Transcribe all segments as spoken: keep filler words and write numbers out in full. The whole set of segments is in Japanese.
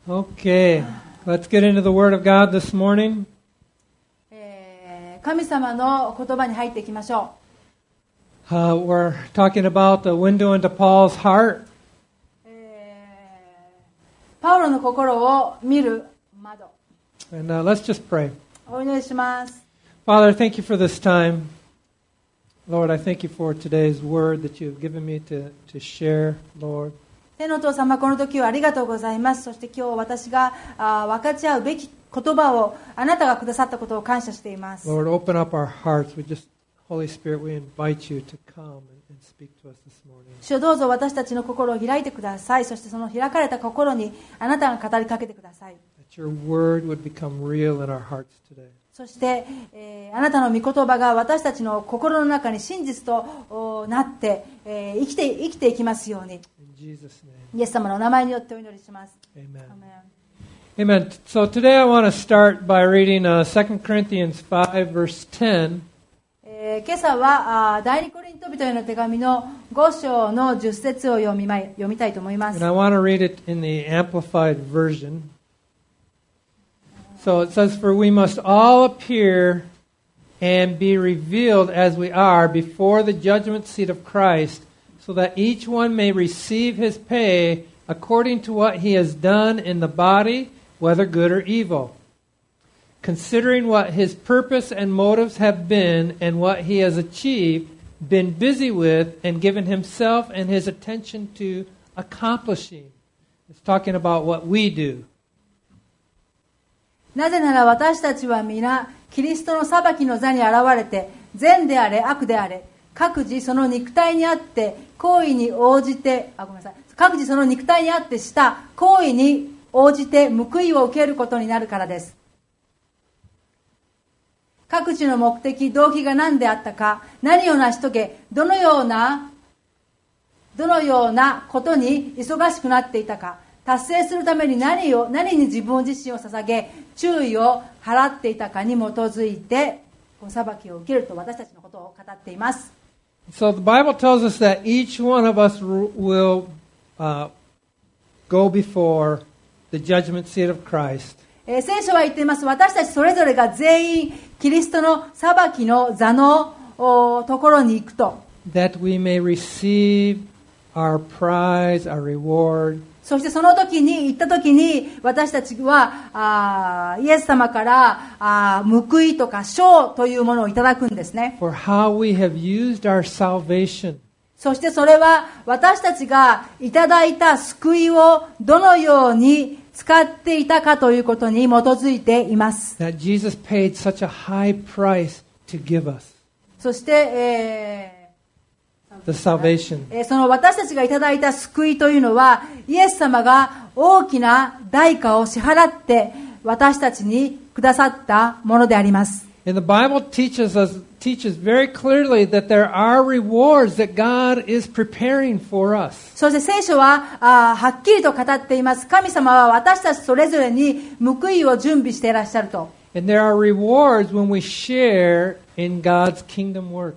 Okay, let's get into the Word of God this morning. えー神様の言葉に入っていきましょ Uh, we're talking about the window into Paul's heart. う、えーパウロの心を見る窓。 And uh, let's just pray. お祈りします。 Father, thank you for this time. Lord, I thank you for today's word that you've given me to, to share, Lord. 天のお父様、この時はありがとうございます。そして今日私があ分かち合うべき言葉をあなたがくださったことを感謝しています。 Lord, open up our hearts. We just, Holy Spirit, we invite you to come and, and speak to us this morning. 主よどうぞ私たちの心を開いてください。そしてその開かれた心にあなたが語りかけてください。 That your word would become real in our hearts today. そして、えーあなたの御言葉が私たちの心の中に真実とおなって、えー生きて、生きていきますように。 In Jesus' name. イエス様のお名前によってお祈りします。 Amen. アメン Amen. So today I want to start by reading uh, Second Corinthians five, verse ten. えー今朝はあー第二コリント人への手紙のご章のじゅっ節を読みまい読みたいと思います And I want to read it in the Amplified Version. So it says, For we must all appear and be revealed as we are before the judgment seat of Christ, so that each one may receive his pay according to what he has done in the body, whether good or evil. Considering what his purpose and motives have been and what he has achieved, been busy with, and given himself and his attention to accomplishing. It's talking about what we do. なぜなら私たちは皆キリストの裁きの座に現れて善であれ悪であれ各自その肉体にあって行為に応じてあごめんなさい各自その肉体にあってした行為に応じて報いを受けることになるからです。各自の目的動機が何であったか何を成し遂げどのようなどのようなことに忙しくなっていたか達成するために何を何に自分自身を捧げ注意を払っていたかに基づいてご裁きを受けると私たちのことを語っています。 So the Bible tells us that each one of us will uh, go before the judgment seat of Christ. えー聖書は言っています。私たちそれぞれが全員キリストの裁きの座のおところに行くと。 That we may receive our prize, our reward. そしてその時に行った時に私たちはあイエス様からあ報いとか賞というものをいただくんですね。 For how we have used our salvation. そしてそれは私たちがいただいた救いをどのように使っていたかということに基づいています。 That Jesus paid such a high price to give us そして、えー the salvation. えーその私たちがいただいた救いというのはイエス様が大きな代価を支払って私たちにくださったものであります。 And the Bible teaches us teaches very clearly that there are rewards that God is preparing for us. そして聖書はあはっきりと語っています。神様は私たちそれぞれに報いを準備していらっしゃると。 And there are rewards when we share in God's kingdom work.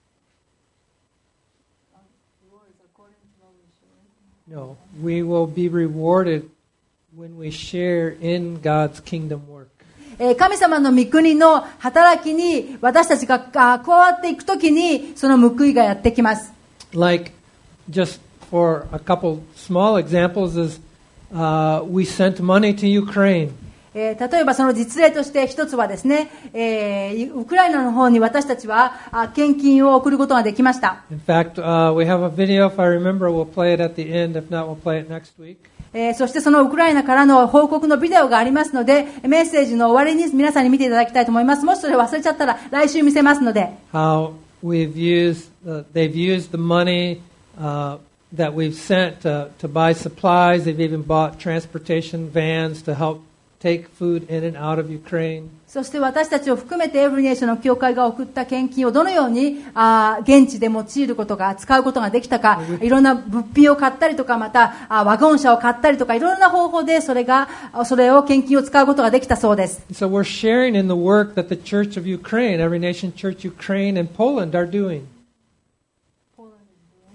No, we will be rewarded when we share in God's kingdom work. えー神様の御国の働きに私たちがあ加わっていくときにその報いがやってきます。 Like, just for a couple small examples, is uh, we sent money to Ukraine. えー例えばその実例として一つはですね、えーウクライナの方に私たちはあ献金を送ることができました。 In fact, uh, we have a video, if I remember, we'll play it at the end. If not, we'll play it next week. えーそしてそのウクライナからの報告のビデオがありますので、メッセージの終わりに皆さんに見ていただきたいと思います。もしそれ忘れちゃったら来週見せますので。 How we've used, uh, they've used the money uh, that we've sent to, to buy supplies. They've even bought transportation vans to help take food in and out of Ukraine. そして私たちを含めてエブリネーションの教会が送った献金をどのようにあ現地で用いることが使うことができたか、いろんな物品を買ったりとかまたあワゴン車を買ったりとかいろんな方法でそれがそれを献金を使うことができたそうです。 So we're sharing in the work that the Church of Ukraine, Every Nation Church Ukraine and Poland are doing.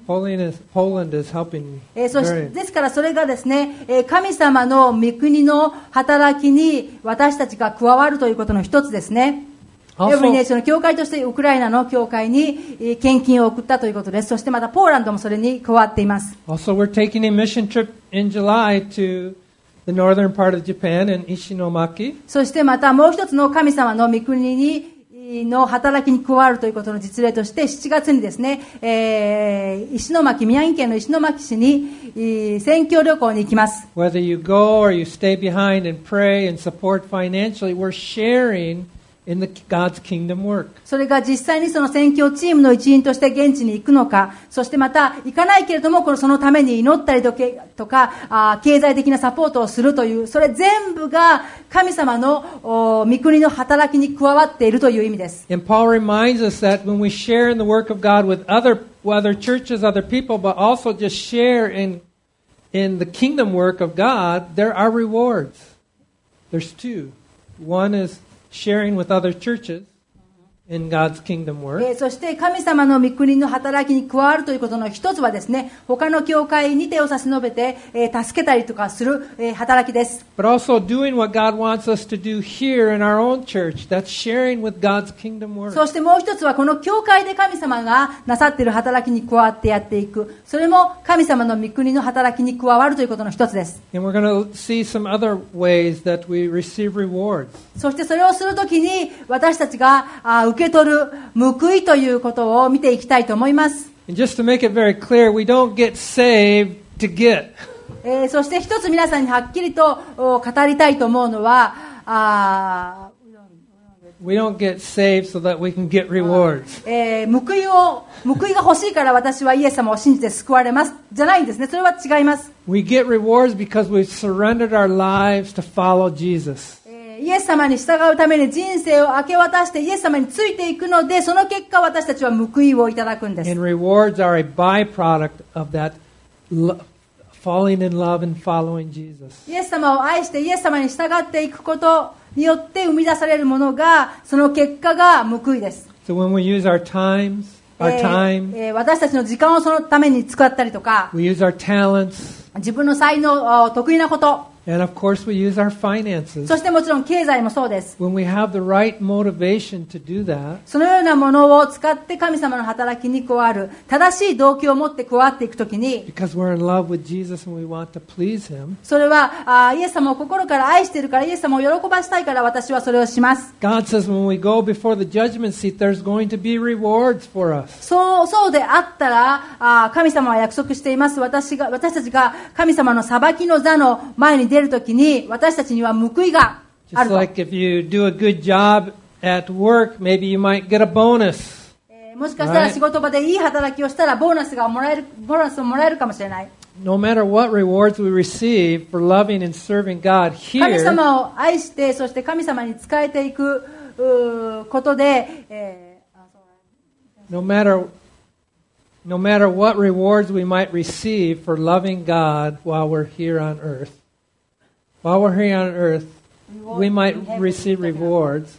Poland is, Poland is helping. えーそし very- ですからそれがですね、えー神様の御国の働きに私たちが加わるということの一つですね。 Also- エブリネーションの教会としてウクライナの教会にえー献金を送ったということです。そしてまたポーランドもそれに加わっています。 Also, we're taking a mission trip in July to the northern part of Japan in Ishinomaki. そしてまたもう一つの神様の御国にの働きに加わるということの実例としてしちがつにですね、えー石巻、宮城県の石巻市にえー宣教旅行に行きます。 Whether you go or you stay behind and pray and support financially, we're sharing in the God's kingdom work. それが実際にその宣教チームの一員として現地に行くのか、そしてまた行かないけれどもこのそのために祈ったりとけとかあー経済的なサポートをするという、それ全部が神様のお御国の働きに加わっているという意味です。 And Paul reminds us that when we share in the work of God with other, other churches, other people, but also just share in, in the kingdom work of God, there are rewards. There's two. One is sharing with other churches in God's kingdom work. えーそして神様の御国の働きに加わるということの一つはですね、他の教会に手を差し伸べて、えー助けたりとかする、えー働きです。 But also doing what God wants us to do here in our own church. That's sharing with God's kingdom work. そしてもう一つはこの教会で神様がなさっている働きに加わってやっていく。それも神様の御国の働きに加わるということの一つです。 And we're going to see some other ways that we receive rewards. そしてそれをするときに私たちがあ受け取る報いということを見ていきたいと思います。 And just to make it very clear, we don't get saved to get. えーそして一つ皆さんにはっきりとお語りたいと思うのは、あ We don't get saved so that we can get rewards. えー報いを報いが欲しいから私はイエス様を信じて救われますじゃないんですね。それは違います。 We get rewards because we've surrendered our lives to follow Jesus. えーイエス様に従うために人生を明け渡してイエス様についていくので、その結果私たちは報いをいただくんです。 And rewards are a byproduct of that lo- falling in love and following Jesus. イエス様を愛してイエス様に従っていくことによって生み出されるものが、その結果が報いです。 So when we use our times, our えー time, えー私たちの時間をそのために使ったりとか、 we use our talents, 自分の才能、あ得意なこと、 and of course we use our finances. そしてもちろん経済もそうです。 When we have the right motivation to do that, そのようなものを使って神様の働きに加わる、正しい動機を持って加わっていくときに、 because we're in love with Jesus and we want to please Him, それはあイエス様を心から愛しているから、イエス様を喜ばしたいから私はそれをします。 God says when we go before the judgment seat, there's going to be rewards for us. そうそうであったら、あ神様は約束しています。私が私たちが神様の裁きの座の前に出るときに、私たちには報いがあ Just ると。 like if you do a good job at work, maybe you might get a bonus. えーもしかしたら仕事場でいい働きをしたらボーナスがもらえる、ボーナスをもらえるかもしれない。 No matter what rewards we receive for loving and serving God 神 here, 様を愛して、そして神様に仕えていくうーことで、えーあそう no matter no matter what rewards we might receive for loving God while we're here on earth, while we're here on earth, we might receive rewards.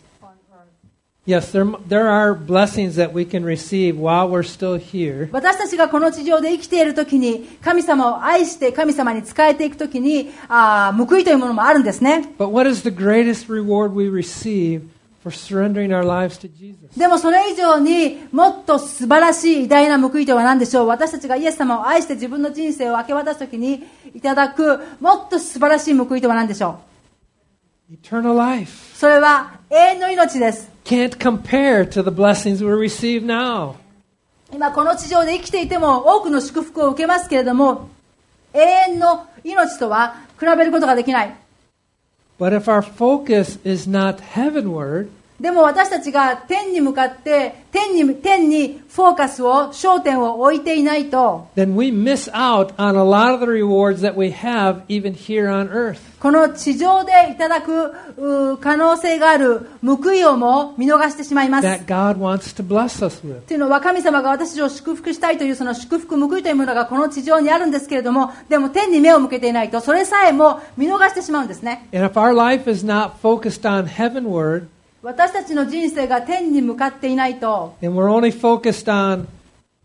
Yes, there, there are blessings that we can receive while we're still here. 私たちがこの地上で生きているときに、神様を愛して神様に仕えていくときに、あー報いというものもあるんですね。 But what is the greatest reward we receive for surrendering our lives to Jesus? でもそれ以上にもっと素晴らしい偉大な報いとは何でしょう。私たちがイエス様を愛して自分の人生を明け渡すときにいただくもっと素晴らしい報いとは何でしょ Eternal life う。それは永遠の命です。 can't compare to the blessings we receive now. 今この地上で生きていても多くの祝福を受けますけれども、永遠の命とは比べることができない。 But if our focus is not heavenward, でも私たちが天に向かって天に、天にフォーカスを、焦点を置いていないと、 then we miss out on a lot of the rewards that we have even here on earth. この地上でいただくう可能性がある報いをも見逃してしまいます。 That God wants to bless us with. というのは神様が私たちを祝福したいというその祝福報いというものがこの地上にあるんですけれども、でも天に目を向けていないとそれさえも見逃してしまうんですね。 And if our life is not focused on heavenward, 私たちの人生が天に向かっていないと、 and we're only focused on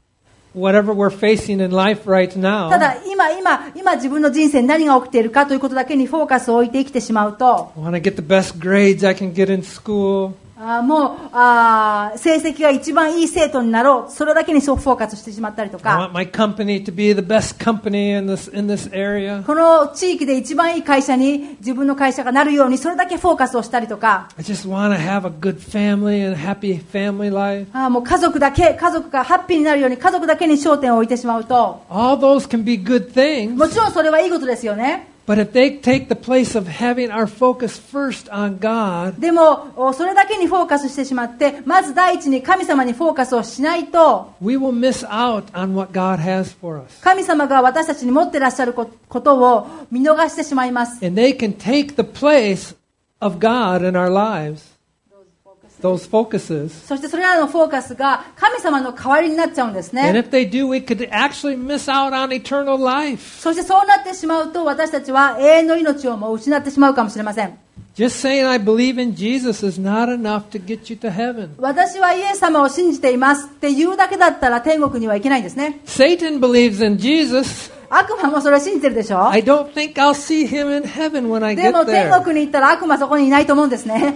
whatever we're facing in life right た now, だ今今今自分の人生に何が起きているかということだけにフォーカスを置いて生きてしまうと、 I want to get the best grades I can get in school. あーもうあー成績が一番いい生徒になろう、それだけにフォーカスしてしまったりと I か、 want my company to be the best company in this in this area. この地域で一番いい会社に自分の会社がなるようにそれだけフォーカスをしたりとか、 I just want to have a good family and a happy family life. あーもう家族だけ、家族がハッピーになるように家族だけに焦点を置いてしまうと、 All those can be good things, もちろんそれはいいことですよね。 but if they take the place of having our focus first on God, でもおそれだけにフォーカスしてしまって、まず第一に神様にフォーカスをしないと、 we will miss out on what God has for us. 神様が私たちに持ってらっしゃることを見逃してしまいます。 And they can take the place of God in our lives. Those focuses. そしてそれらのフォーカスが神様の代わりになっちゃうんです And ね。 if they do, we could actually miss out on eternal life. そしてそうなってしまうと私たちは永遠の命をもう失ってしまうかもしれません。 Just saying I believe in Jesus is not enough to get you to heaven. 私はイエス様を信じていますって言うだけだったら天国には行けないんですね。 Satan believes in Jesus. 悪魔もそれを信じてるでしょ。 I don't think I'll see him in heaven when I で get も天 there. 国に行ったら悪魔そこにいないと思うんですね。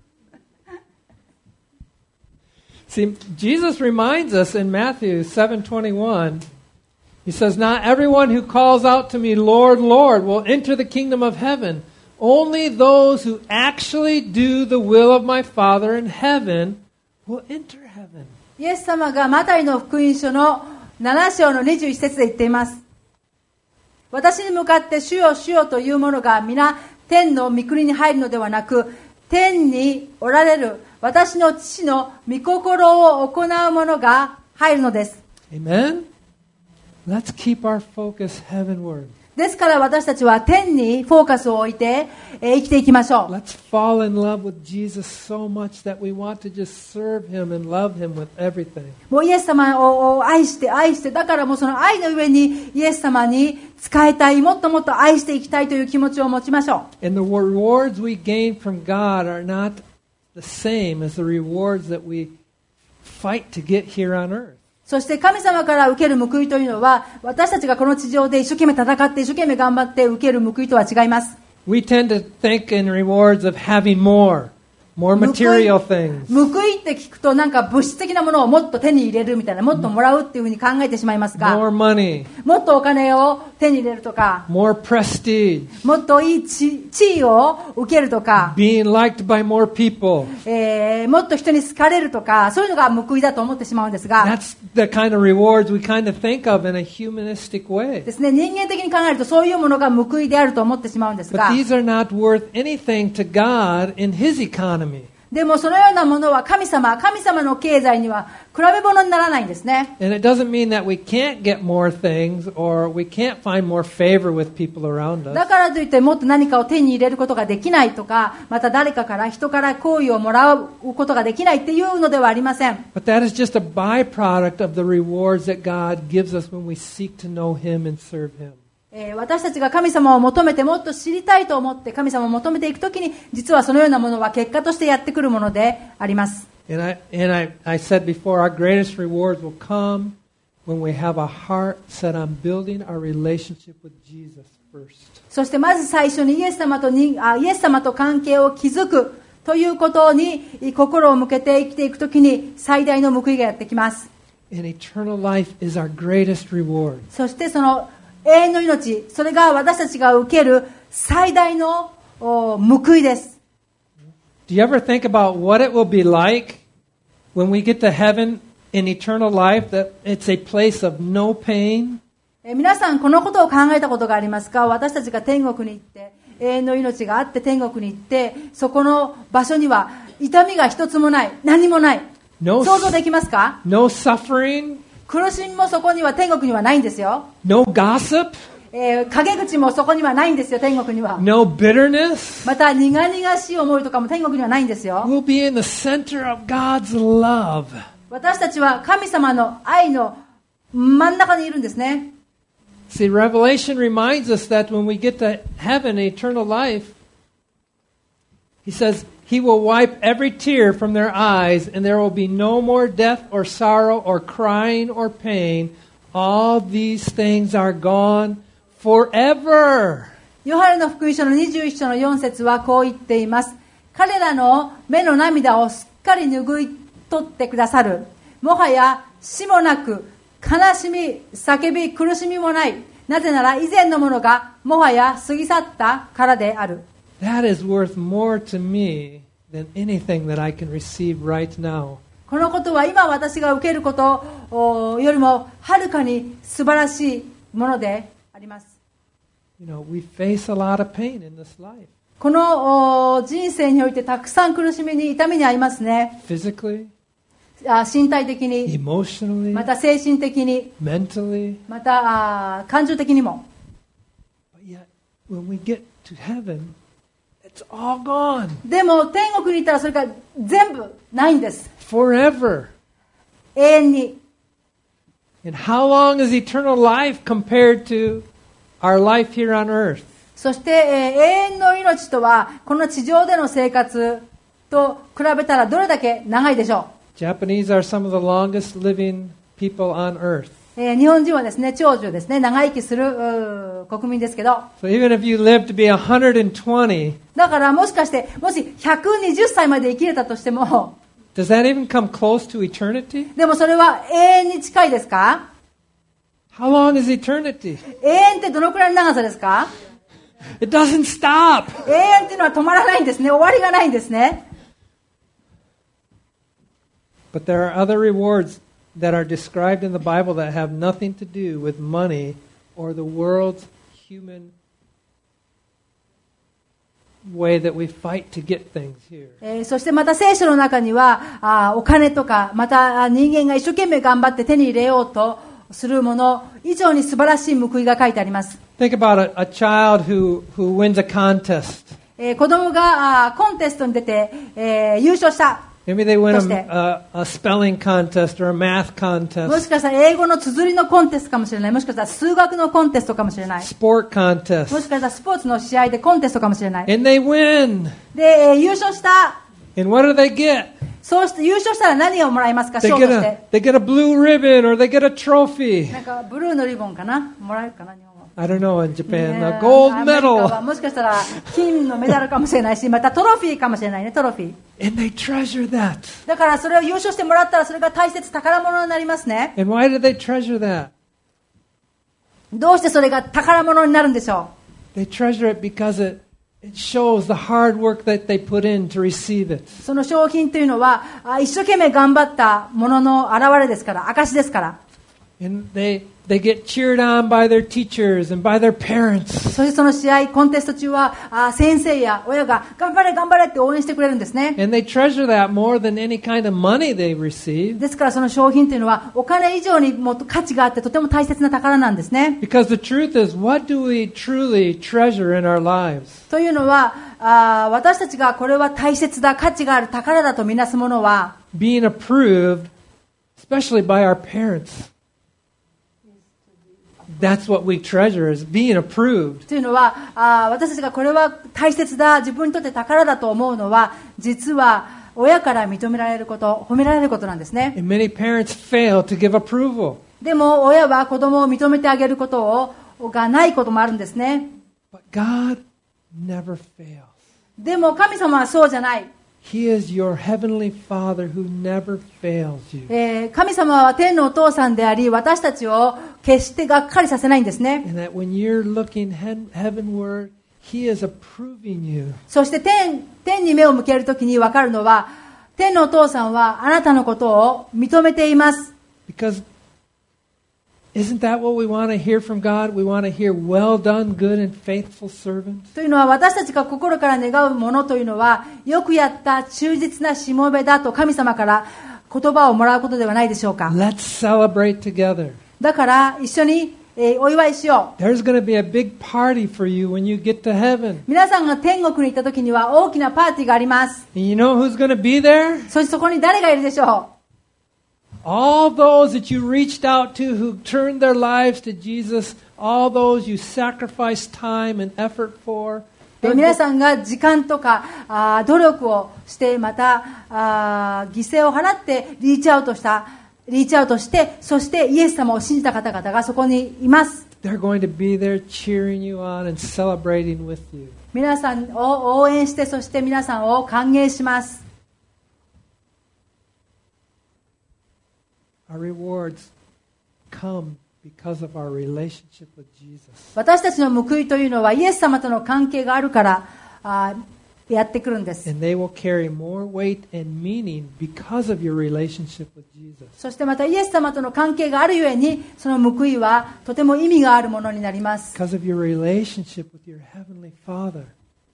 See, Jesus reminds us in Matthew seven twenty-one, he says, "Not everyone who calls out to me, Lord, Lord, will enter the kingdom of heaven. Only those who actually do the will of my Father in heaven will enter heaven." イエス様がマタイの福音書のなな章のにじゅういち節で言っています。私に向かって主よ主よという者が皆天の御国に入るのではなく、天におられる私の父の御心を行う者が入るのです。 Amen? Let's keep our focus heavenward. ですから私たちは天にフォーカスを置いて、えー生きていきましょう。 Let's fall in love with Jesus so much that we want to just serve him and love him with everything. もうイエス様を愛して愛して、だからもうその愛の上にイエス様に仕えたい、もっともっと愛していきたいという気持ちを持ちましょう。 And the rewards we gain from God are not the same as the rewards that we fight to get here on earth. そして神様から受ける報いというのは、私たちがこの地上で一生懸命戦って一生懸命頑張って受ける報いとは違います。 We tend to think in rewards of having more, more material things. 報いって聞くとなんか物質的なものをもっと手に入れるみたいな、もっともらうっていうふうに考えてしまいますが、 More money, もっとお金を手に入れるとか、 more prestige, もっといい地地位を受けるとか、 being liked by more people. えーもっと人に好かれるとか、そういうのが報いだと思ってしまうんですが、 That's the kind of rewards we kind of think of in a humanistic way. ですね、人間的に考えるとそういうものが報いであると思ってしまうんです But が、 these are not worth anything to God in his economy. でもそのようなものは神様、神様の経済には比べ物にならないんですね。 And it doesn't mean that we can't get more things or we can't find more favor with people around だ us. からといってもっと何かを手に入れることができないとか、また誰かから人から好意をもらうことができないっていうのではありません。 But that is just a byproduct of the rewards that God gives us when we seek to know him and serve him. えー私たちが神様を求めてもっと知りたいと思って神様を求めていくときに、実はそのようなものは結果としてやってくるものであります。 And I and I, I said before, our greatest rewards will come when we have a heart set on building our relationship with Jesus first. そしてまず最初にイエス様とにあイエス様と関係を築くということに心を向けて生きていくときに最大の報いがやってきます。 And eternal life is our greatest reward. そしてその永遠の命、それが私たちが受ける最大のお報いです。 Do you ever think about what it will be like when we get to heaven in eternal life, that it's a place of no pain? え皆さんこのことを考えたことがありますか？私たちが天国に行って永遠の命があって天国に行って、そこの場所には痛みが一つもない、何もない。 No, 想像できますか？ no suffering, 苦しみもそこには天国にはないんですよ。 no gossip, えー陰口もそこにはないんですよ、天国には。 no bitterness. また苦々しい思いとかも天国にはないんですよ。 We'll be in the center of God's love. 私たちは神様の愛の真ん中にいるんですね。 See, Revelation reminds us that when we get to heaven, eternal life, he says, He will wipe every tear from their eyes, and there will be no more death or sorrow or crying or pain. All these things are gone forever. ヨハネの福音書のにじゅういち章のよん節はこう言っています。彼らの目の涙をすっかり拭い取ってくださる。もはや死もなく、悲しみ、叫び、苦しみもない。なぜなら以前のものがもはや過ぎ去ったからである。 That is worth more to me than anything that I can receive right now. このことは今私が受けることよりもはるかに素晴らしいものであります。 You know, we face a lot of pain in this life. この人生においてたくさん苦しみに痛みに遭いますね。 Physically, 身体的に、 emotionally, また精神的に、 mentally. また感情的にも。 But yet, when we get to heaven, it's all gone. でも天国に行ったらそれが全部ないんです。 Forever. 永遠に。 And how long is eternal life compared to our life here on earth? そして、えー、永遠の命とはこの地上での生活と比べたらどれだけ長いでしょう。 Japanese are some of the longest living people on earth. えー、日本人はですね、長寿ですね、長生きする国民ですけど。 So even if you live to be one hundred twenty, だからもしかしてもしひゃくにじゅっさいまで生きれたとしても、 does that even come close to eternity? でもそれは永遠に近いですか？ How long is eternity? 永遠ってどのくらいの長さですか？ It doesn't stop. 永遠っていうのは止まらないんですね。終わりがないんですね。 But there are other rewards that are described in the Bible that have nothing to do with money or the world's human way that we fight to get things here. えー、そしてまた聖書の中にはあお金とかまた人間が一生懸命頑張って手に入れようとするもの以上に素晴らしい報いが書いてあります。 Think about a, a child who, who wins a contest. えー、子供があコンテストに出て、えー、優勝した。 Maybe they win a, a, a spelling contest or a math もし contest, かしたら英語の綴りのコンテストかもしれない。もしかしたら数学のコンテストかもしれない。 sport も contest, しかしたらスポーツの試合でコンテストかもしれない。 and they win. で、えー、優勝した。 And what do they get? そうして優勝したら何をもらいますか？ They 賞と get して a, they get a blue ribbon or they get a trophy. なんかブルーのリボンかな、もらえるかな、日本は。 I don't know in Japan, ね a gold アメリカは medal. もしかしたら金のメダルかもしれないし、またトロフィーかもしれないね、トロフィー。 And they treasure that. だからそれを優勝してもらったらそれが大切宝物になりますね。 And why do they treasure that? どうしてそれが宝物になるんでしょ They treasure it because it, it shows the hard work that they put in to receive it. う？その商品というのはあ一生懸命頑張ったものの表れですから、証ですから。 And they, they get cheered on by their teachers and by their parents. そしてその試合、コンテスト中はあ先生や親が頑張れ頑張れって応援してくれるんですね。 And they treasure that more than any kind of money they receive. ですからその商品というのはお金以上にもっと価値があってとても大切な宝なんですね。 Because the truth is, what do we truly treasure in our lives? というのはあ私たちがこれは大切だ、価値がある宝だとみなすものは Being approved, especially by our parents. That's what we treasure, is being approved. というのはあ私たちがこれは大切だ、自分にとって宝だと思うのは実は親から認められること、褒められることなんですね。 And many parents fail to give approval. でも親は子供を認めてあげることをがないこともあるんですね。 But God never fails. でも神様はそうじゃない。 He is your heavenly Father who never fails you. えー神様は天のお父さんであり、私たちを決してがっかりさせないんですね。 And that when you're looking he- heavenward, He is approving you. そして天、天に目を向けるときに分かるのは、天のお父さんはあなたのことを認めています。 Because isn't that what we want to hear from God? We want to hear, well done, good and faithful servant. というのは私たちが心から願うものというのは、よくやった忠実なしもべだと神様から言葉をもらうことではないでしょうか。 Let's celebrate together. だから一緒に、えーお祝いしよう。 There's going to be a big party for you when you get to heaven. 皆さんが天国に行った時には大きなパーティーがあります。 And you know who's going to be there? そしてそこに誰がいるでしょ All those that you reached out to who turned their lives to Jesus, all those you sacrificed time and effort for, え皆さんが時間とかあ努力をして、またあ犠牲を払ってリーチアウトしたリーチアウトして、そしてイエス様を信じた方々がそこにいます。 They're going to be there cheering you on and celebrating with you. 皆さんを応援して、そして皆さんを歓迎します。 Our rewards come because of our relationship with Jesus. 私たちの報いというのはイエス様との関係があるからあやってくるんです。 And they will carry more weight and meaning because of your relationship with Jesus. そしてまたイエス様との関係があるゆえに、その報いはとても意味があるものになります。 Because of your relationship with your heavenly Father.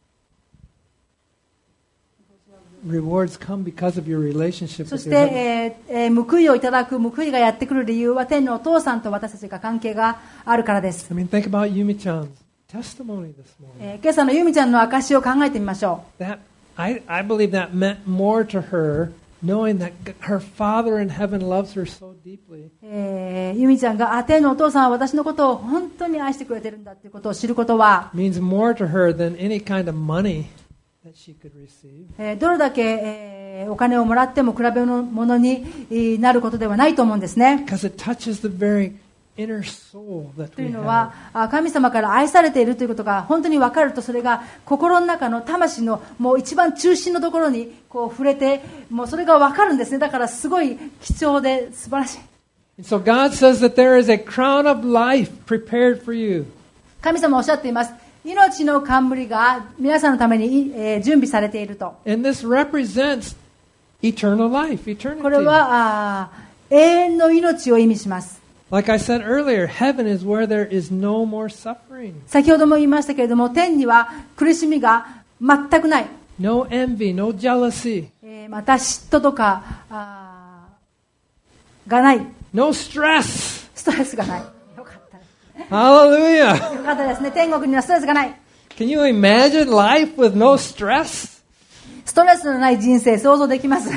Rewards come because of your relationship そ with し your て、 heavenly えーえー報いをいただく、報いがやってくる理由は、天のお父さんと私たちが関係があるからです。 I mean, think about Yumi-chan's testimony this morning. えー今朝のゆみちゃんの証を考えてみましょ That I, I believe that meant more to her, knowing that her Father in heaven loves her so deeply. う。えーゆみちゃんが、あ、天のお父さんは私のことを本当に愛してくれてるんだということを知ることは、 Means more to her than any kind of money that she could receive. えーどれだけ、えーお金をもらっても比べのものにえーなることではないと思うんですね。 Because it touches the very inner soul that とい we うの have. は、あ神様から愛されているということが本当に分かると、それが心の中の魂のもう一番中心のところにこう触れて、もうそれが分かるんですね。だからすごい貴重で素晴らしい。 And so God says that there is a crown of life prepared for you. 神様おっしゃっています。命の冠が皆さんのために、えー準備されていると。 And this represents eternal life, これ eternity. はあー永遠の命を意味します。 Like I said earlier, heaven is where there is no more suffering. 先ほども言いましたけれども、天には苦しみが全くない。 No envy, no jealousy, えーまた嫉妬とかあーがない。 no stress. ストレスがない。よかった。 Hallelujah. よかったですね。天国にはストレスがない。 Can you imagine life with no stress? ストレスのない人生想像できます。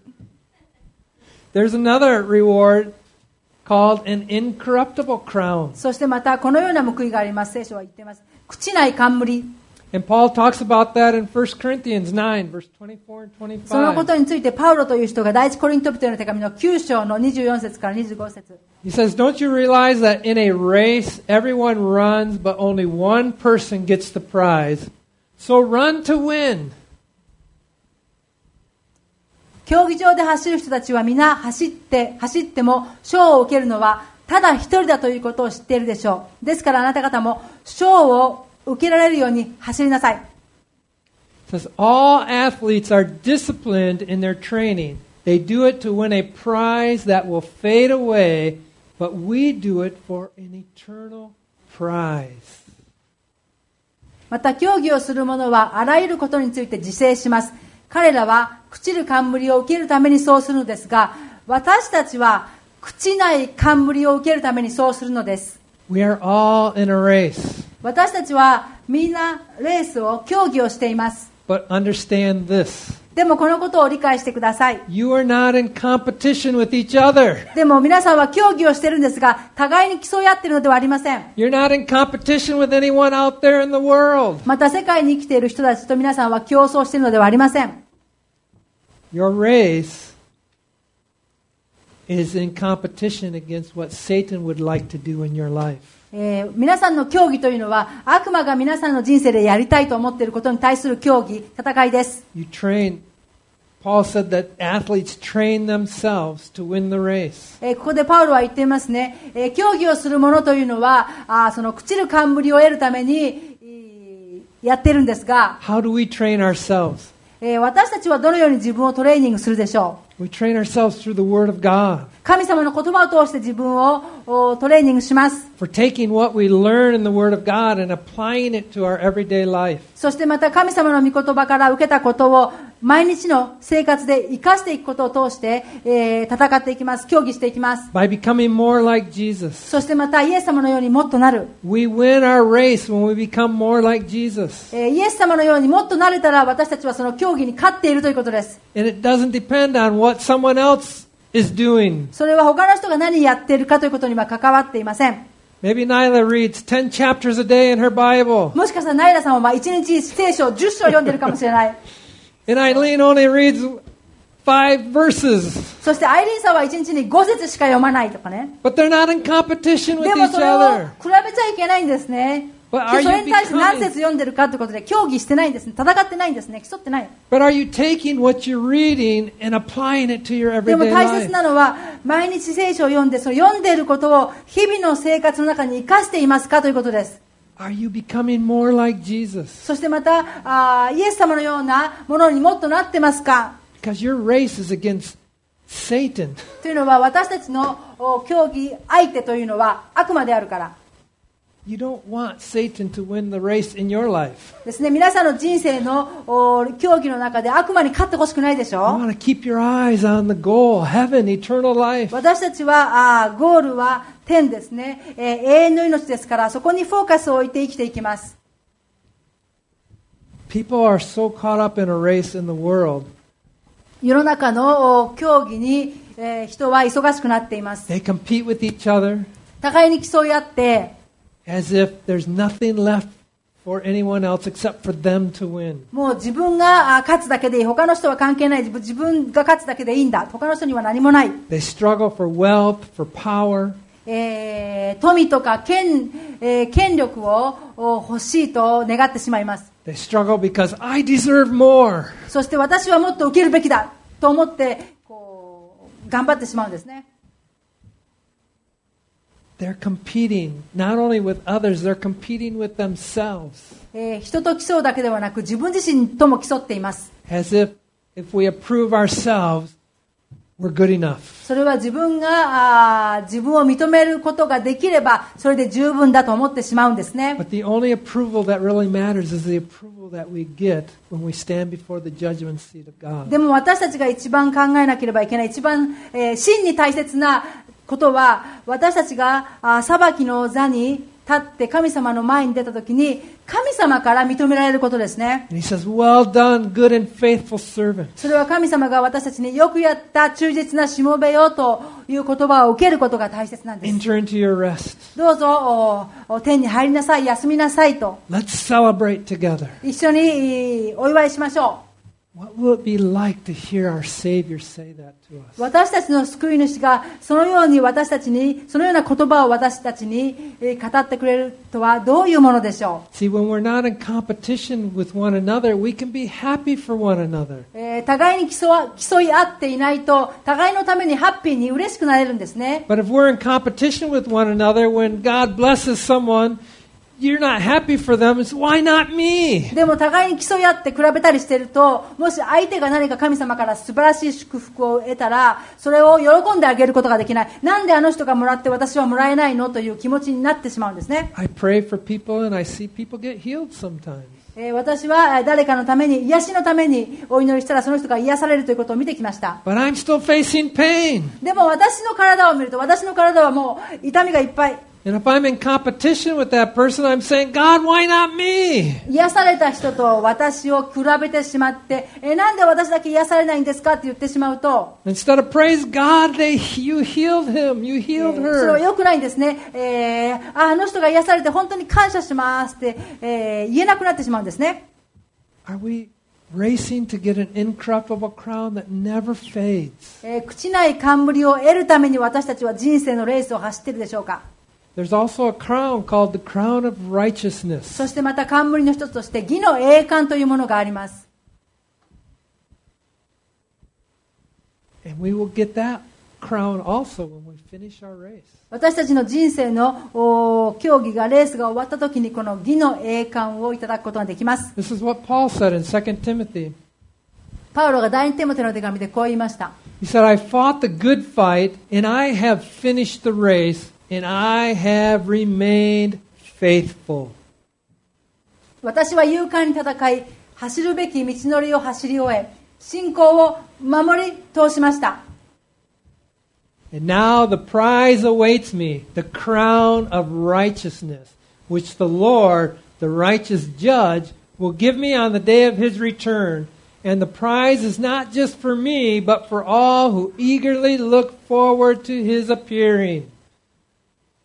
There's another reward called an incorruptible crown. そしてまたこのような報いがあります。聖書は言っています。朽ちない冠。 And Paul talks about that in First Corinthians nine, verse twenty-four and そのこ twenty-five. とについてパウロという人が第一コリント人への手紙のきゅう章のにじゅうよん節からにじゅうご節。 He says, Don't you realize that in a race everyone runs, but only one person gets the prize? So run to win. 競技場で走る人たちは皆走って走っても賞を受けるのはただ一人だということを知っているでしょう。ですからあなた方も賞を受けられるように走りなさい。 It says, All athletes are disciplined in their training. They do it to win a prize that will fade away, but we do it for an eternal prize. また競技をする者はあらゆることについて自制します。彼らは朽ちる冠を受けるためにそうするのですが、私たちは朽ちない冠を受けるためにそうするのです。 We are all in a race. 私たちはみんなレースを競技をしています。 But understand this. でもこのことを理解してください。 You are not in competition with each other. でも皆さんは競技をしているんですが、互いに競い合っているのではありません。 You're not in competition with anyone out there in the world. また世界に生きている人たちと皆さんは競争しているのではありません。 Your race is in competition against what Satan would like to do in your life. えー皆さんの競技というのは悪魔が皆さんの人生でやりたいと思っていることに対する競技、戦いです。 You train, Paul said that athletes train themselves to win the race. えーここでパウロは言っていますね。えー競技をする者というのはあーその朽ちる冠を得るためにいーやっているんですが、 How do we train ourselves? えー私たちはどのように自分をトレーニングするでしょう。 We train ourselves through the Word of God. 神様の言葉を通して自分をおトレーニングします。 For taking what we learn in the Word of God and applying it to our everyday life. そしてまた神様の御言葉から受けたことを毎日の生活で生かしていくことを通して、えー戦っていきます。競技していきます。 By becoming more like Jesus. そしてまたイエス様のようにもっとなる。 We win our race when we become more like Jesus. えーイエス様のようにもっとなれたら私たちはその競技に勝っているということです。 And it doesn't depend on what someone else is doing. それは他の人が何やっているかということには関わっていません。 Maybe Nyla reads ten chapters a day in her Bible. もしかしたらナイラさんはまあいちにち聖書をじゅっ章読んでるかもしれない。 And Eileen only reads five verses. そしてアイリーンさんはいちにちにご節しか読まないとかね。 But they're not in competition with でも each それを other. 比べちゃいけないんですね。 But そ are you れに対して何 becoming, 節読んでるかということで協議してないんですね。戦ってないんですね。競ってない。 but are you taking what you're reading and applying it to your でも everyday 大切 life? なのは毎日聖書を読んでその読んでいることを日々の生活の中に生かしていますかということです。 Are you becoming more like Jesus? そしてまたあイエス様のようなものにもっとなってますか。 Because your race is against Satan. というのは私たちのお競技相手というのは悪魔であるから You don't want Satan to win the race in your life. ですね。皆さんの人生のお競技の中で悪魔に勝ってほしくないでし You ょ。 want to keep your eyes on the goal, heaven, eternal life. 私たちはあゴールは天ですね、えー、永遠の命ですからそこにフォーカスを置いて生きていきます。 People are so caught up in a race in the world. 世の中のお競技に、えー、人は忙しくなっています。 They compete with each other 互いに競い合って as if there's nothing left for anyone else except for them to win. もう自分があ勝つだけでいい。他の人は関係ない。自分自分が勝つだけでいいんだ。他の人には何もない。 They struggle for wealth, for power. えー、富とか権、えー、権力を欲しいと願ってしまいます。 They struggle because I deserve more. そして私はもっと受けるべきだと思ってこう頑張ってしまうんですね。 They're competing not only with others, they're competing with themselves. えー、人と競うだけではなく自分自身とも競っています。 As if if we approve ourselves, we're good enough. それは自分があ自分を認めることができればそれで十分だと思ってしまうんですね。 But the only approval that really matters is the approval that we get when we stand before the judgment seat of God. でも私たちが一番考えなければいけない一番、えー、真に大切なことは私たちがあ裁きの座に立って神様の前に出たときに神様から認められることですね。 And he says, well done, good and faithful servant. それは神様が私たちによくやった忠実なしもべよという言葉を受けることが大切なんです。 Enter into your rest. どうぞおお天に入りなさい、休みなさいと Let's celebrate together. 一緒にお祝いしましょう。 What will it be like to hear our Savior say that to us? 私たちの救い主がそのように私たちにそのような言葉を私たちに語ってくれるとはどういうものでしょう。 See, when we're not in competition with one another, we can be happy for one another. えー、互いに競わ競い合っていないと互いのためにハッピーに嬉しくなれるんですね。 But if we're in competition with one another, when God blesses someone, you're not happy for them. It's why not me? でも互いに競い合って比べたりしているともし相手が何か神様から素晴らしい祝福を得たらそれを喜んであげることができない。なんであの人がもらって私はもらえないのという気持ちになってしまうんですね。 I pray for people and I see people get healed sometimes. えー、私は誰かのために癒しのためにお祈りしたらその人が癒されるということを見てきました。 But I'm still facing pain. でも私の体を見ると私の体はもう痛みがいっぱい。 And if I'm in competition with that person, I'm saying, God, why not me? 癒された人と私を比べてしまってえなんで私だけ癒されないんですかって言ってしまうと Instead of praise God, they, you healed him, you え healed ーそれは her. 良くないんですね、えー、あ, あの人が癒されて本当に感謝しますって、えー、言えなくなってしまうんですね。 Are we racing to get an incorruptible crown that never fades? えー、朽ちない冠を得るために私たちは人生のレースを走っているでしょうか。 There's also a crown called the crown of righteousness. そしてまた冠の一つとして義の栄冠というものがあります。 And we will get that crown also when we finish our race. 私たちの人生のお競技がレースが終わった時にこの義の栄冠をいただくことができます。 This is what Paul said in Second Timothy. パウロが第二テモテの手紙でこう言いました。 He said, I fought the good fight and I have finished the race and I have remained faithful. 私は勇敢に戦い、走るべき道のりを走り終え、信仰を守り通しました。 And now the prize awaits me, the crown of righteousness, which the Lord, the righteous judge, will give me on the day of his return. And the prize is not just for me, but for all who eagerly look forward to his appearing.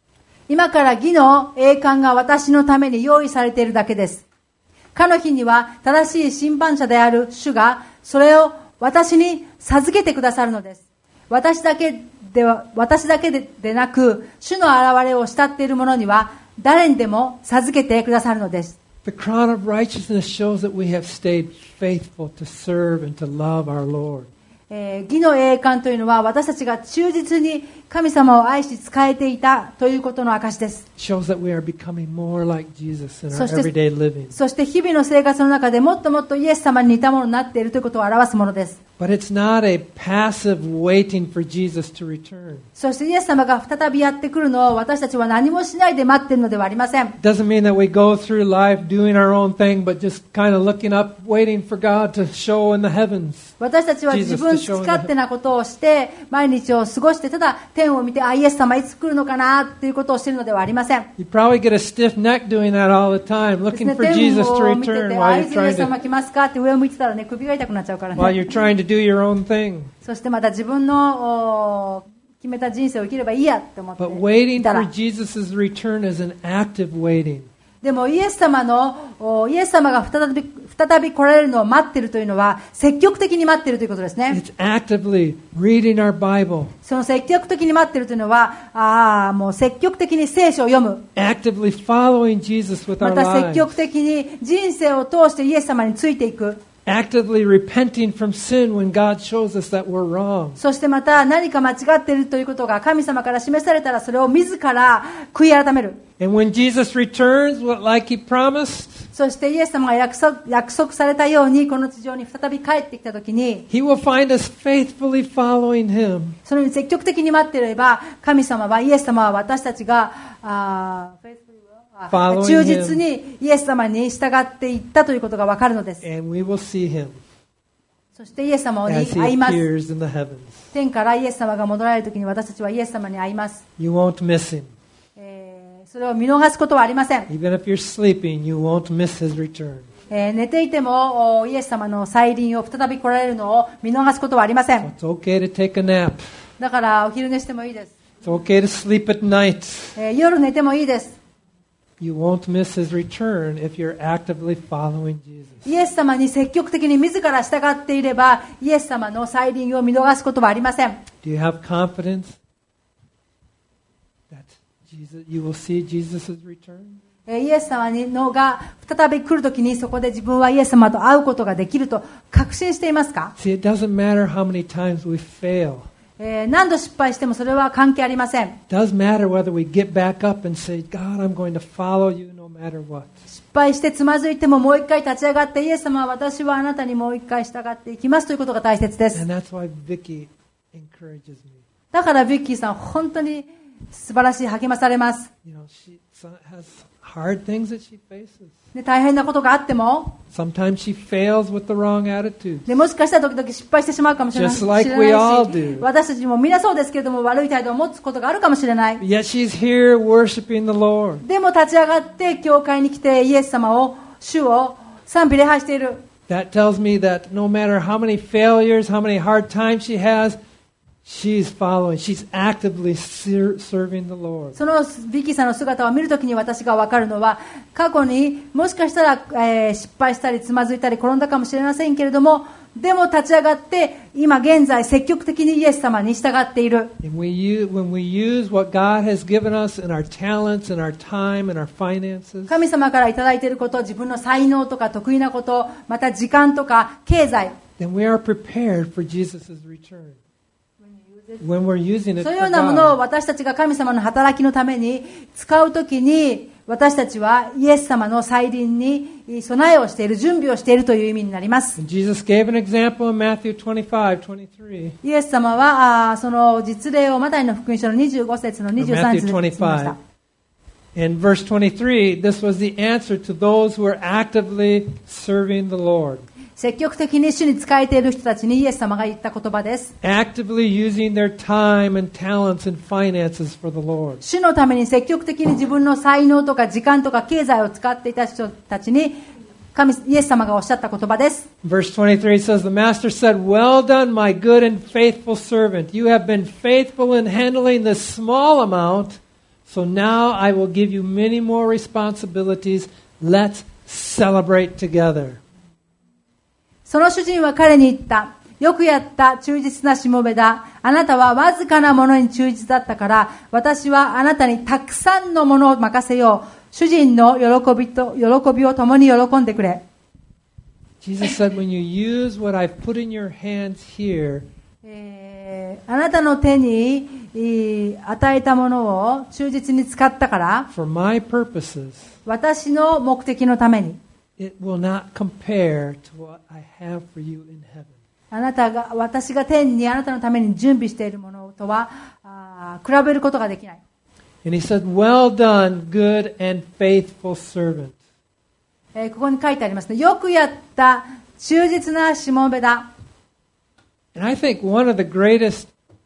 今から義の栄冠が私のために用意されているだけです。かの日には正しい審判者である主がそれを私に授けてくださるのです。私だけでは、私だけででなく、主の現れを慕っている者には誰にでも授けてくださるのです。 The crown of righteousness shows that we have stayed faithful to serve and to love our Lord. えー、義の栄冠というのは私たちが忠実に神様を愛し仕えていたということの証です。 Shows that we are becoming more like Jesus in our everyday living. そして日々の生活の中でもっともっとイエス様に似たものになっているということを表すものです。 But it's not a passive waiting for Jesus to return. そしてイエス様が再びやってくるのを私たちは何もしないで待っているのではありません。 It doesn't mean that we go through life doing our own thing, but just kind of looking up, waiting for God to show in the heavens. 私たちは自分勝手なことをして毎日を過ごしてただ天を見て、あ、イエス様いつ来るのかなということをしているのではありません。 You probably get a stiff neck doing that all the time, looking for Jesus to return while you're イエ trying ス様 to 来ますかって上を向いてたらね、首が痛くなっちゃうから while ね。 you're trying to do your own thing. そしてまた自分のお決めた人生を生きればいいやって思って But waiting いた for ら、 Jesus' return is an active waiting. でもイエス様のおイエス様が再び再び来られるのを待っているというのは積極的に待っているということですね。 It's actively reading our Bible, その積極的に待っているというのは、ああもう積極的に聖書を読む、 actively following Jesus with ま our た積極 lives, 的に人生を通してイエス様についていく、 actively repenting from sin when God shows us that we're wrong. そしてまた何か間違っているということが神様から示されたらそれを自ら悔い改める。 And when Jesus returns, what like He promised, そしてイエス様が約束、約束されたようにこの地上に再び帰ってきたときに、 He will find us faithfully following Him. そのように積極的に待っていれば、神様は、イエス様は私たちがあー忠実にイエス様に従っていったということがわかるのです。 And we will see Him そしてイエス様に as He 会います。 appears in the heavens. 天からイエス様が戻られるときに私たちはイエス様に会います。 You won't miss Him. えーそれを見逃すことはありません。 Even if you're sleeping, you won't miss His return. えー寝ていてもおイエス様の再臨を再び来られるのを見逃すことはありません。 It's okay to take a nap. だからお昼寝してもいいです。 It's okay to sleep at night. えー夜寝てもいいです。 You won't miss His return if you're actively following Jesus. イエス様に積極的に自ら従っていれば、イエス様の再臨を見逃すことはありません。 Do you have confidence that Jesus, you will see Jesus' return? えーイエス様にのが再び来るときにそこで自分はイエス様と会うことができると確信していますか？ See, it doesn't matter how many times we fail. えー何度失敗してもそれは関係ありません。 It does matter whether we get back up and say, God, I'm going to follow you no matter what. 失敗してつまずいてももう一回立ち上がって、イエス様は私はあなたにもう一回従っていきますということが大切です。 And that's why Vicky encourages me. だからビッキーさん本当に素晴らしい励まされます。 You know, she has hard things that she faces. で大変なことがあっても、 Sometimes she fails with the wrong attitude. でもしかしたら時々失敗してしまうかもしれない、 Just like we all 知れないし、 do. 私たちもみんなそうですけれども悪い態度を持つことがあるかもしれない。 Yet she's here worshiping the Lord. でも立ち上がって教会に来てイエス様を、主を賛美礼拝している。 That tells me that no matter how many failures, how many hard times she has, she's following. She's actively ser- serving the Lord. そのビッキーさんの姿を見るときに私が分かるのは、過去にもしかしたら、えー失敗したりつまずいたり転んだかもしれませんけれども、でも立ち上がって今現在積極的にイエス様に従っている。 And we use, when we use what God has given us in our talents, in our time, in our finances, 神様からいただいていること、自分の才能とか得意なこと、また時間とか経済、 then we are prepared for Jesus' return. When we're using it そういう for ようなものを God. 私たちが神様の働きのために使うときに、私たちはイエス様の再臨に備えをしている、準備をしているという意味になります。 And Jesus gave an example in Matthew twenty-five, twenty-three. イエス様はあーその実例をマタイの福音書のにじゅうご節のにじゅうさん節で言いました。 In verse twenty-three, this was the answer to those who were actively serving the Lord. 積極的に主に仕えている人たちにイエス様が言った言葉です。 Actively using their time and talents and finances for the Lord. 主のために積極的に自分の才能とか時間とか経済を使っていた人たちに神イエス様がおっしゃった言葉です。 Verse twenty-three says, The Master said, Well done, my good and faithful servant. You have been faithful in handling this small amount, So now I will give you many more responsibilities. Let's celebrate together. その主人は彼に言った。よくやった忠実なしもべだ。あなたはわずかなものに忠実だったから、私はあなたにたくさんのものを任せよう。主人の喜びと喜びを共に喜んでくれ。 Jesus said, when you use what I've put in your hands here, えーあなたの手にえー与えたものを忠実に使ったから、 for my purposes, 私の目的のために、 it will not compare to what I have for you in heaven. あなたが、私が天にあなたのために準備しているものとはあ比べることができない。 And he said, well done, good and faithful servant. えーここに書いてありますね。よくやった忠実なしもべだ。 And I think one of the greatest,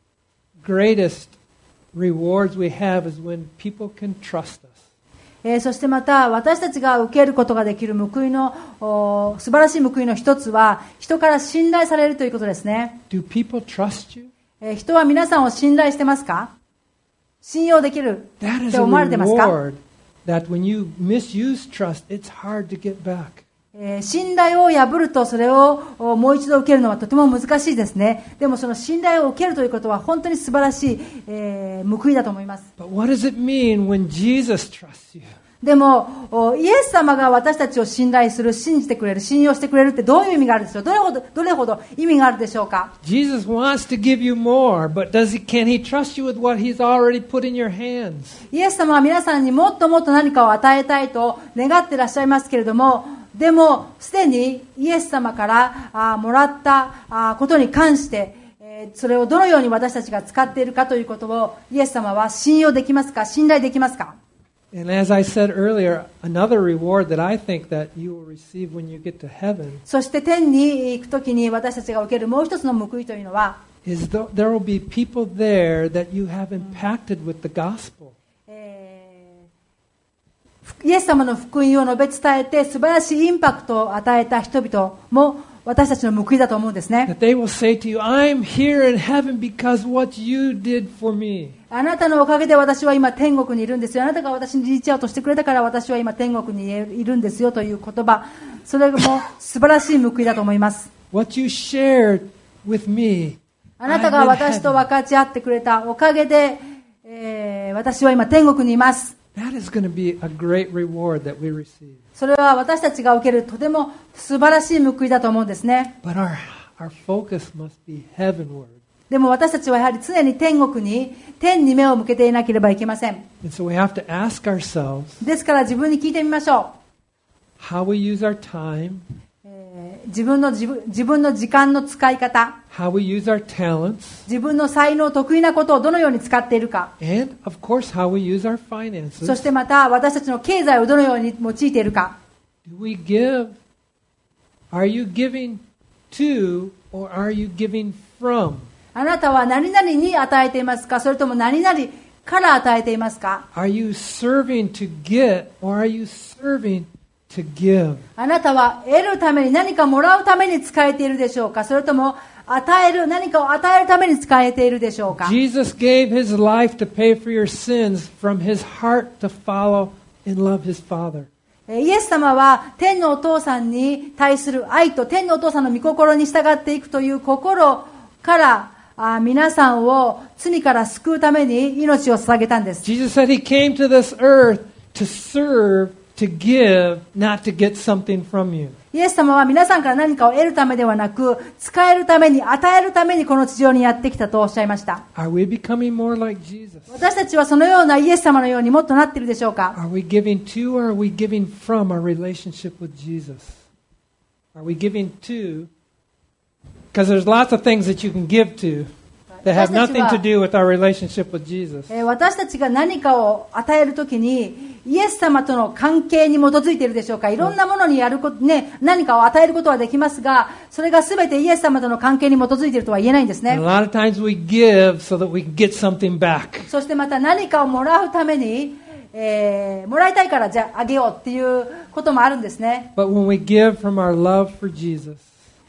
greatest rewards we have is when people can trust us. えーそしてまた私たちが受けることができる報いのお素晴らしい報いの一つは人から信頼されるということですね。 Do people trust you? えー人は皆さんを信頼してますか？信用できる That っ is て a 思われてますか？ reward that when you misuse trust, it's hard to get back. えー信頼を破るとそれをおもう一度受けるのはとても難しいですね。でもその信頼を受けるということは本当に素晴らしい、えー報いだと思います。 But what does it mean when Jesus trusts you? でもおイエス様が私たちを信頼する、信じてくれる、信用してくれるってどういう意味があるでしょう？どれほど、どれほど意味があるでしょうか？ Jesus wants to give you more, but does he, can he trust you with what he's already put in your hands? イエス様は皆さんにもっともっと何かを与えたいと願っていらっしゃいますけれども、でもすでにイエス様からあもらったあことに関して、えーそれをどのように私たちが使っているかということをイエス様は信用できますか？信頼できますか？ And as I said earlier, another reward that I think that you will receive when you get to heaven そして天に行くときに私たちが受けるもう一つの報いというのは、 is th- there will be people there that you have impacted with the gospel. えーイエス様の福音を述べ伝えて素晴らしいインパクトを与えた人々も私たちの報いだと思うんですね。 That they will say to you, I'm here in heaven because what you did for me. あなたのおかげで私は今天国にいるんですよ。あなたが私にリーチアウトしてくれたから私は今天国にいるんですよという言葉、それも素晴らしい報いだと思います。 What you shared with me. あなたが私と分かち合ってくれたおかげで、えー私は今天国にいます。 That is going to be a great reward that we receive. それは私たちが受けるとても素晴らしい報いだと思うんですね。 But our, our focus must be heavenward. でも私たちはやはり常に天国に、天に目を向けていなければいけません。 And so we have to ask ourselves ですから自分に聞いてみましょ how we use our time, う。えー自分の自分、自分の時間の使い方、 how we use our talents, 自分の才能、得意なことをどのように使っているか、 and of course how we use our そ finances. してまた私たちの経済をどのように用いているか。 Do we give? Are you giving to or are you giving from? あなたは何々に与えていますか？それとも何々から与えていますか？ Are you serving to get or are you serving to give? あなたは得るために何かもらうために使えているでしょうか？それとも与える、何かを与えるために使えているでしょうか？ Jesus gave his life to pay for your sins from his heart to follow and love his Father. イエス様は天のお父さんに対する愛と天のお父さんの御心に従っていくという心からあ皆さんを罪から救うために命を捧げたんです。 Jesus said he came to this earth to serve, to give, not to get something from you. イエス様は皆さんから何かを得るためではなく、使えるために、与えるためにこの地上にやってきたとおっしゃいました。 Are we becoming more like Jesus? 私たちはそのようなイエス様のようにもっとなっているでしょうか？ Are we giving to or are we giving from our relationship with Jesus? Are we giving to? Because there's lots of things that you can give to that have nothing to do with our relationship with Jesus. えー私たちが何かを与えるときに、イエス様との関係に基づいているでしょうか？いろんなものにやること、ね、何かを与えることはできますが、それがすべてイエス様との関係に基づいているとは言えないんですね。 And a lot of times we give so that we can get something back. そしてまた何かをもらうために、えーもらいたいからじゃああげようっていうこともあるんですね。 But when we give from our love for Jesus,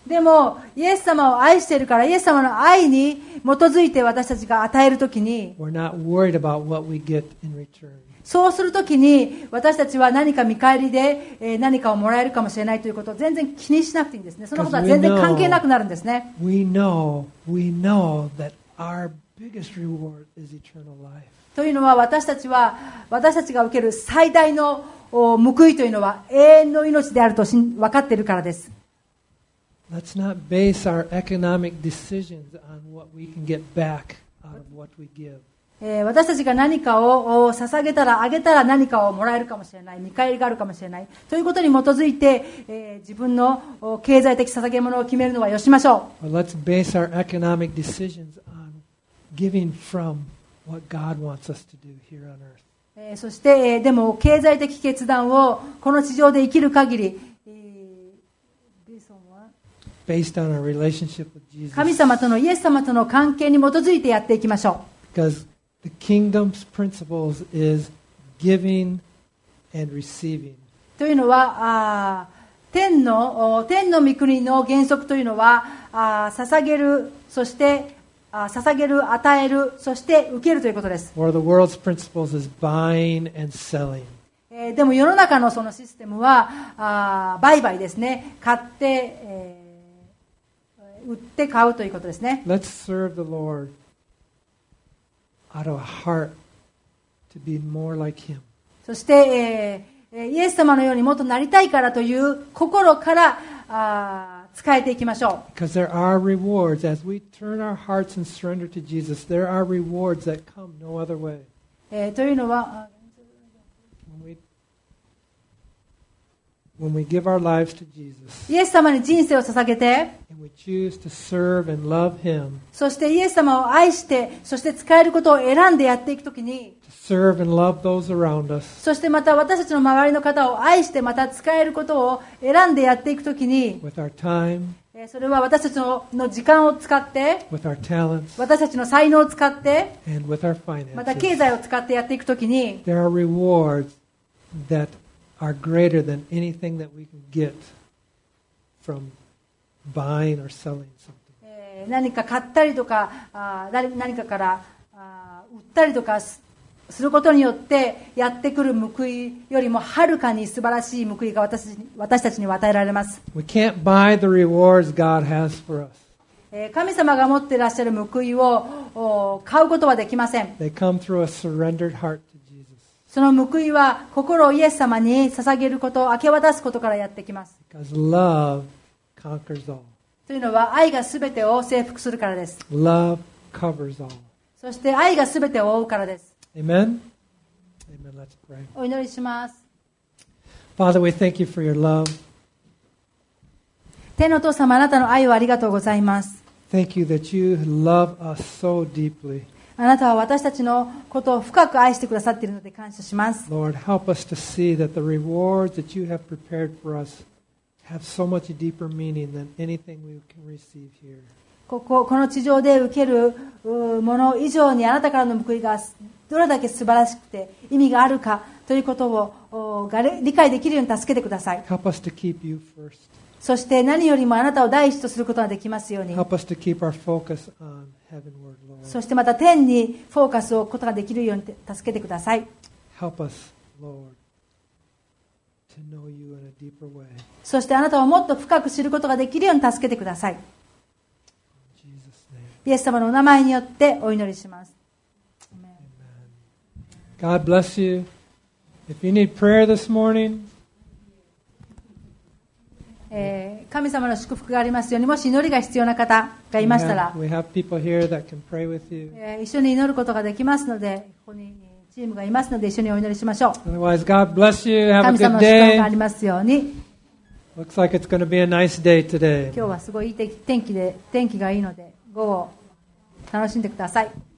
でもイエス様を愛しているから、イエス様の愛に基づいて私たちが与えるときに、 we're not worried about what we get in return. そうするときに私たちは何か見返りでえー何かをもらえるかもしれないということを全然気にしなくていいんですね。そのことは全然関係なくなるんですね。 We know, we know that our biggest reward is eternal life. というのは、私たちは私たちが受ける最大のお報いというのは永遠の命であるとしん分かっているからです。 Let's not base our economic decisions on what we can get back out of what we give. えー私たちが何かをお捧げたら、あげたら何かをもらえるかもしれない、見返りがあるかもしれないということに基づいて、えー自分のお経済的捧げ物を決めるのはよしましょ Or let's base our economic decisions on giving from what God wants us to do here on earth. う。えーそして、えーでも経済的決断をこの地上で生きる限り、えーベースオンは Based on our relationship with Jesus. 神様との、イエス様との関係に基づいてやっていきましょ Because the kingdom's principles is giving and receiving. う。というのは、あー天のお天の御国の原則というのは、あー捧げる、そしてあー捧げる、与える、そして受けるということです。 Or the world's principles is buying and selling. えーでも世の中のそのシステムはあー売買ですね。買って、えー売って買うということですね。 Let's serve the Lord out of a heart to be more like Him. そして、えーえーイエス様のようにもっとなりたいからという心からあー使えていきましょ Because there are rewards. As we turn our hearts and surrender to Jesus, there are rewards that come no other way. う。えーというのは、 When we, when we give our lives to Jesus イエス様に人生を捧げて、 and we choose to serve and love Him, そしてイエス様を愛して、そして使えることを選んでやっていくときに、 to serve and love those around us, そしてまた私たちの周りの方を愛してまた使えることを選んでやっていくときに、 with our time, えーそれは私たちのの時間を使って、 with our talents, 私たちの才能を使って、 and with our また経 finances. 済を使ってやっていくときに、 There are rewards that are greater than anything that we can get from buying or selling something. えー何か買ったりとか、あー何何かからあー売ったりとかすすることによってやってくる報いよりもはるかに素晴らしい報いが私たちに私たちには与えられます。 We can't buy the rewards God has for us. えー神様が持っていらっしゃる報いをお買うことはできません。 They come through a surrendered heart to Jesus. その報いは心をイエス様に捧げること、明け渡すことからやってきます。 Because love conquers all. というのは愛がすべてを征服するからです。 Love covers all. そして愛がすべてを覆うからです。 Amen? Amen. Let's pray. お祈りします。 Father, we thank you for your love. 天のお父様、あなたの愛をありがとうございます。 Thank you that you love us so deeply. あなたは私たちのことを深く愛してくださっているので感謝します。 Lord, help us to see that the rewards that you have prepared for us have so much deeper meaning than anything we can receive here. ここ、この地上で受けるうもの以上にあなたからの報いがどれだけ素晴らしくて意味があるかということをおが理解できるように助けてください。 Help us to keep you first. そして何よりもあなたを第一とすることができますように。 Help us to keep our focus on heavenward, Lord. そしてまた天にフォーカスを置くことができるように助けてください。 Help us, Lord, to know you in a deeper way. そしてあなたをもっと深く知ることができるように助けてください。 In Jesus' name. イエス様のお名前によってお祈りします。 God bless you. If you need prayer this morning, えー神様の祝福がありますように、もし祈りが必要な方がいましたら we have, we have people here that can pray with you. えー一緒に祈ることができますので、ここにチームがいますので一緒にお祈りしましょう。 Otherwise, God bless you. Have a 神様 good の祝福があ day. りますように。 Looks like it's going to be a nice day today. 今日はすごいいい天気で、天気がいいので午後楽しんでください。